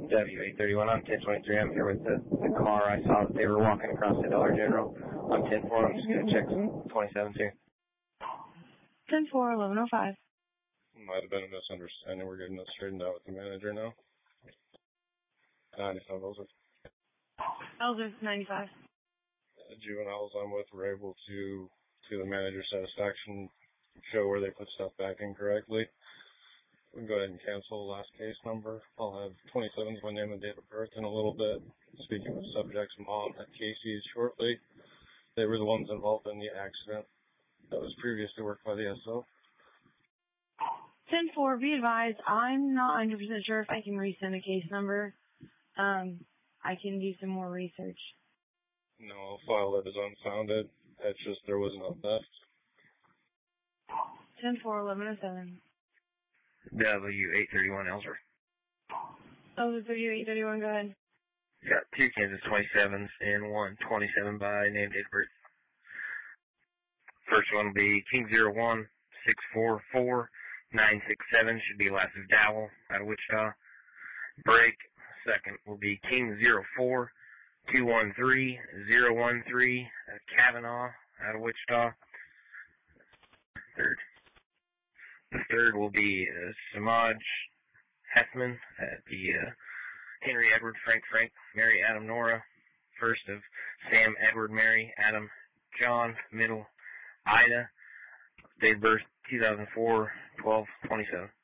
W831 on 1023. I'm here with the car. I saw that they were walking across the Dollar General on 104. I'm just going to check some 27s here. 10-4, 1105. Might have been a misunderstanding. We're getting this straightened out with the manager now. 95 Elzer. Elzer, 95. The juveniles I'm with were able to the manager's satisfaction, show where they put stuff back incorrectly. We can go ahead and cancel the last case number. I'll have 27's my name and date of birth in a little bit. Speaking with subject's mom at Casey's shortly. They were the ones involved in the accident that was previously worked by the SO. 10-4, be advised, I'm not 100% sure if I can resend a case number. I can do some more research. No, I'll file it as unfounded. It's just there was no theft. 10-4, 1107. W831 Elzer. Elzer, W831, go ahead. Got 2 Kansas 27s and 1 27 by name, date of birth. First one will be King01 644 967, should be last of Dowell, out of Wichita. Break. Second will be King04 213 013, Kavanaugh, out of Wichita. The third will be Samaj Hessman at the Henry Edward Frank Mary Adam Nora. First of Sam Edward Mary Adam John Middle Ida. Date of birth 2004 12/27.